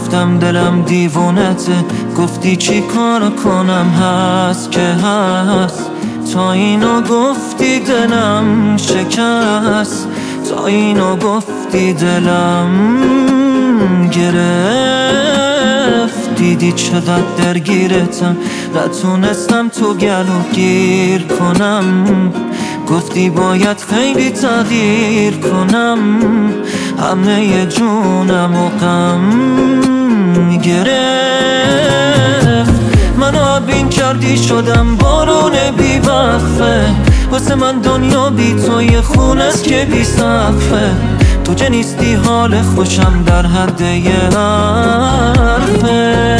گفتم دلم دیوونته، گفتی چی کار کنم هست که هست. تا اینو گفتی دلم شکست، تا اینو گفتی دلم گرفت. دیدی چقدر درگیرتم، نتونستم تو گلو گیر کنم. گفتی باید خیلی تغییر کنم، همه جونم و غم گرفت. منو آبین کردی شدم بارون بی وقفه، واسه من دنیا بی تو یه خونه است که بی سقفه. تو که نیستی حال خوشم در حد یه حرفه.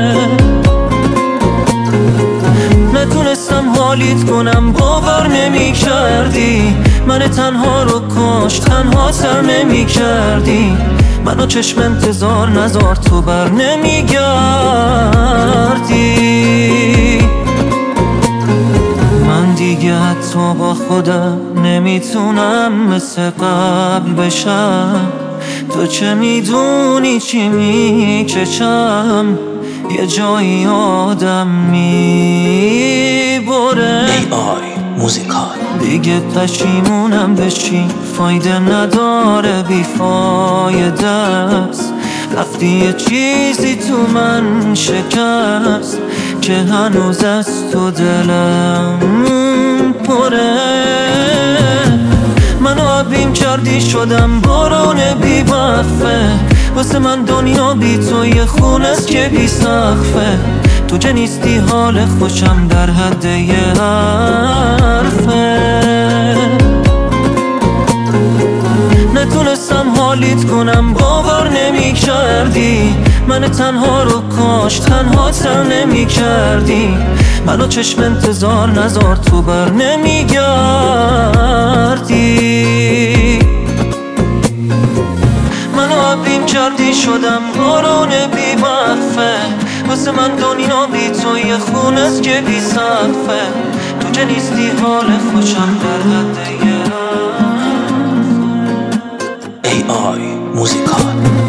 نتونستم حالیت کنم، باور نمی کردی من تنها رو کاش تنها سر نمی کردی. منو چشم انتظار نذار تو بر نمی گردی. من دیگه حتی با خودم نمیتونم مثل قبل بشم. تو چه میدونی چی میکشم، یه جایی آدم میبره. AI موزیکال. دیگه پشیمونم بشی فایده نداره، بیفایده است. رفتی یه چیزی تو من شکست که هنوز از تو دلم پره. منو آبیم کردی شدم بارون بی وقفه، واسه من دنیا بی تو یه خونه است که بی سقفه. تو که نیستی حال خوشم در حد یه حرفه. نتونستم حالیت کنم، باور نمی کردی من تنها رو کاش تنها سر نمی کردی. منو چشم انتظار نذار تو بر نمی گردی. منو آبیم کردی شدم بارون بی وقفه، واسه من دنیا بی تو یه خونه است که بی سقفه. تو که نیستی حال خوشم در حد یه حرفه. AI موزیکال.